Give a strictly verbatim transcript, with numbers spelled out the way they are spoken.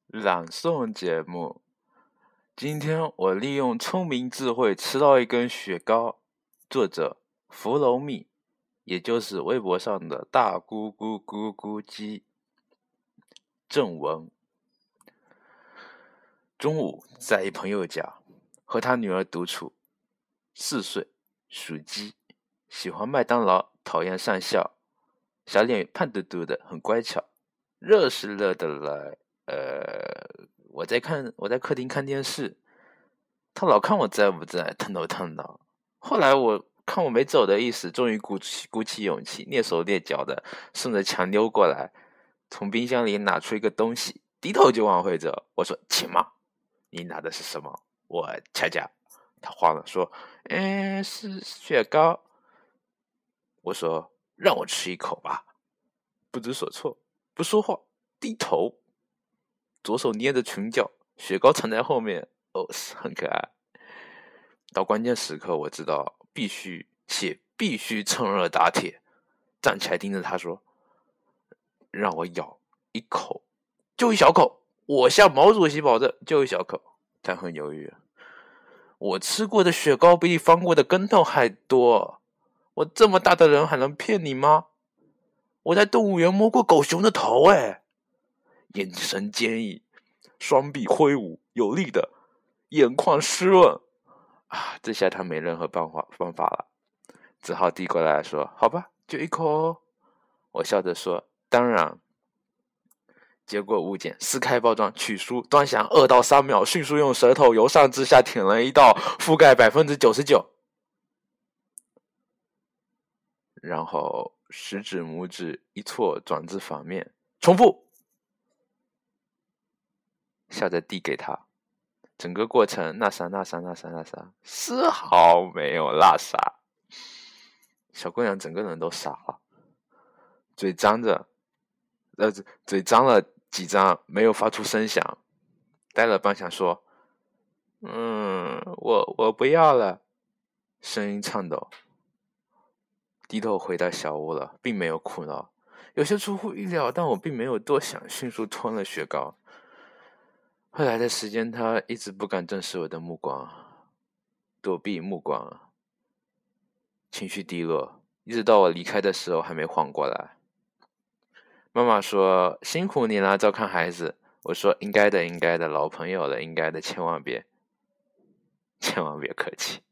朗诵节目。今天我利用聪明智慧吃到一根雪糕。作者弗楼蜜，也就是微博上的大咕咕咕咕鸡。正文：中午在一朋友家和他女儿独处，四岁，属鸡，喜欢麦当劳，讨厌上校，小脸胖嘟嘟的，很乖巧，热是热的来。呃，我在看，我在客厅看电视，他老看我在不在，腾头腾脑。后来我看我没走的意思，终于鼓起鼓起勇气，蹑手蹑脚的顺着墙溜过来，从冰箱里拿出一个东西，低头就往回走。我说：“亲妈，你拿的是什么？”我掐掐。他慌了，说：“嗯，是雪糕。”我说：“让我吃一口吧。”不知所措，不说话，低头，左手捏着裙角，雪糕藏在后面。哦，很可爱。到关键时刻，我知道必须且必须趁热打铁，站起来盯着他说：“让我咬一口，就一小口。我向毛主席保证，就一小口。”他很犹豫。我吃过的雪糕比你翻过的跟头还多，我这么大的人还能骗你吗？我在动物园摸过狗熊的头，哎，眼神坚毅，双臂挥舞，有力的，眼眶湿润。啊，这下他没任何办法办法了，只好递过来说：“好吧，就一口哦。”我笑着说：“当然。”结果物件撕开包装，取出，端详二到三秒，迅速用舌头由上至下舔了一道，覆盖百分之九十九，然后食指、拇指一错，转至反面，重复，笑着递给他。整个过程那啥那啥那啥那啥，丝毫没有落傻。小姑娘整个人都傻了，嘴张着，呃，嘴张了几张，没有发出声响，呆了半晌，说：“嗯，我我不要了。”声音颤抖，低头回到小屋了，并没有哭闹，有些出乎意料，但我并没有多想，迅速吞了雪糕。后来的时间，他一直不敢正视我的目光，躲避目光，情绪低落，一直到我离开的时候还没缓过来。妈妈说：“辛苦你了，照看孩子。”我说：“应该的，应该的，老朋友了，应该的，千万别，千万别客气。”